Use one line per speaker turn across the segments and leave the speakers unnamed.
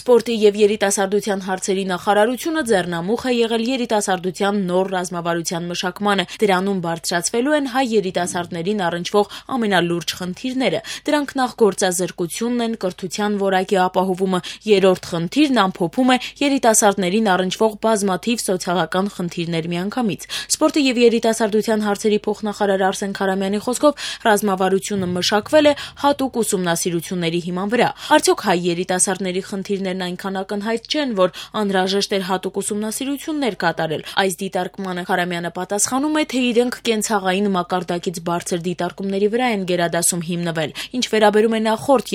Սպորտի և երիտասարդության հարցերի նախարարությունը ձեռնամուխ է եղել երիտասարդության նոր ռազմավարության մշակմանը։ Դրանում բարձրացվելու են հայ երիտասարդներին առնչվող ամենալուրջ խնդիրները։ Դրանք նախ գործազրկությունն են, կրթության որակի ապահովումը, երրորդ խնդիրն ամփոփում է երիտասարդներին առնչվող բազմաթիվ սոցիալական խնդիրներ միանգամից։ Սպորտի և երիտասարդության հարցերի փոխնախարար Արսեն Քարամյանի խոսքով ռազմավարությունը մշակվել է հատուկ ուսումնասիրությունների հիման վրա։ Արդյոք հայ երիտասարդների խնդիրներն այնքան ակնհայտ չեն, որ անհրաժեշտ էր հատուկ ուսումնասիրություններ կատարել։ Այս դիտարկմանը Քարամյանը պատասխանում է, թե իրենք կենցաղային մակարդակից բարձր դիտարկումների վրա են գերադասում հիմնվել։ Ինչ վերաբերում է նախորդ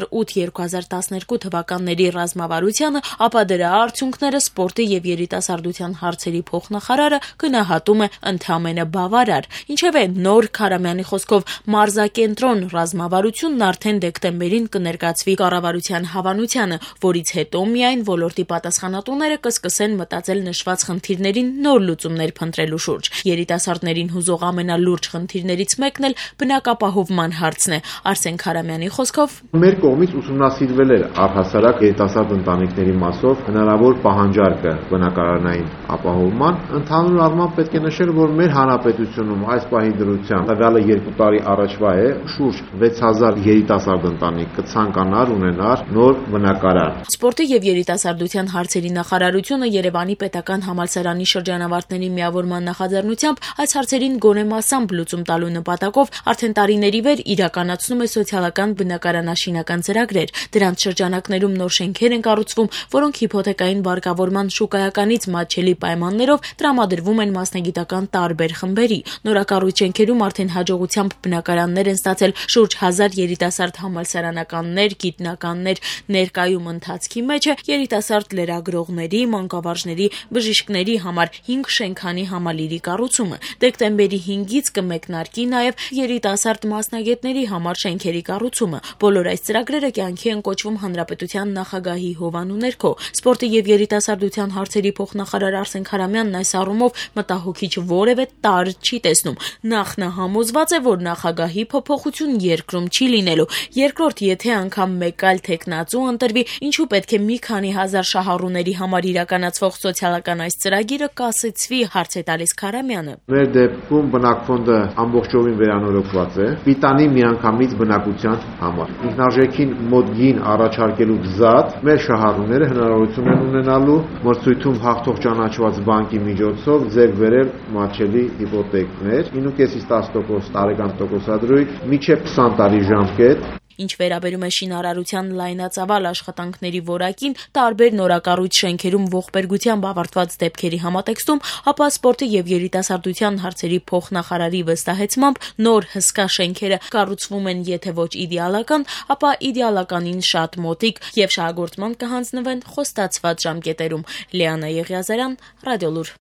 2008-2012 թվականների ռազմավարությանը, ապա դրա արդյունքները սպորտի և երիտասարդության հարցերի փոխնախարարը գնահատում է ընդամենը բավարար։ Ինչևէ, նոր Քարամյանի խոսքով մարզակենտրոն ռազմավարությունն արդեն դեկտեմբերին կներկայացվի կառավարության հավանությանը, որից հետո միայն ոլորտի պատասխանատուները կսկսեն մտածել նշված խնդիրներին նոր լուծումներ փնտրելու շուրջ։ Երիտասարդներին հուզող ամենալուրջ խնդիրներից մեկն էլ բնակապահովման հարցն է։ Արսեն Քարամյանի խոսքով
մեր կողմից ուսումնասիրվել էր առհասարակ երիտասարդ ընտանիքների մասով հնարավոր պահանջարկը բնակարանային ապահովման։ Ընդհանուր առմամբ պետք է նշել, որ մեր հանրապետությունում այս պահի դրությամբ տվյալը 2 տարի առաջվա է, շուրջ 6000 երիտասարդ ընտանիք կցանկանար ունենալ նոր բնակարան։
Սպորտի և երիտասարդության հարցերի նախարարությունը Երևանի պետական համալսարանի շրջանավարտների միավորման նախաձեռնությամբ այս հարցերին գոնե մասամբ լուծում տալու նպատակով արդեն տարիների վեր իրականացնում է սոցիալական բնակարանաշինական ծրագրեր։ Դրանց շրջանակներում նոր շենքեր են կառուցվում, որոնք հիփոթեկային բարգավորման շուկայականից մատչելի պայմաններով տրամադրվում են մասնագիտական տարբեր խմբերի։ Նորակառույց շենքերում արդեն հաջողությամբ բնակարաններ են ստացել շուրջ 1000 երիտասարդ համալսարանականներ, գիտնականներ, ներկայում ընթացքի մեջ է երիտասարդ լրագրողների, մանկավարժների, բժիշկների համար 5 շենքանի համալիրի կառուցումը։ Դեկտեմբերի 5-ից կմեկնարկի նաև երիտասարդ մասնագետների համար շենքերի կառուցումը։ Բոլոր այս ծրագրերը կյանքի են կոչվում հանրապետության նախագահի հովանու ներքո։ Սպորտի և երիտասարդության հարցերի փոխնախարար Արսեն Քարամյանն այս առումով մտահոգիչ որևէ տարր չի տեսնում։ Նախ նա համոզված է, որ նախագահի փոփոխություն երկրում չի լինելու։ Երկրորդ, եթե անգամ մեկ այլ թեկնածու ընտրվի, ինչու պետք է մի քանի հազար շահառուների համար իրականացվող սոցիալական այս ծրագիրը կասեցվի, հարց է տալիս Քարամյանը։
Մեր դեպքում բնակֆոնդը ամբողջովին վերանորոգված է պիտանի միանգամից բնակության համար։ Ինքնարժեքին մոտ գին առաջարկելուց զատ մեր շահառուները հնարավորություն են ունենալու մրցույթում հաղթող ճանաչված բանկի միջոցով ձեռք բերել մատչելի հիպոթեկներ 9.5-ից 10% տարեկան տոկոսադրույթ մինչև 20 տարի ժամկետ։
Ինչ վերաբերում է շինարարության լայնածավալ աշխատանքների որակին, տարբեր նորակառույց շենքերում ողբերգությամբ ավարտված դեպքերի համատեքստում, ապա սպորտի և երիտասարդության հարցերի փոխնախարարի վստահեցմամբ նոր հսկա շենքերը կառուցվում են եթե ոչ իդեալական, ապա իդեալականին շատ մոտիկ և շահագործման կհանձնվեն խոստացված ժամկետերում։ Լիանա Եղիազարյան, Ռադիոլուր։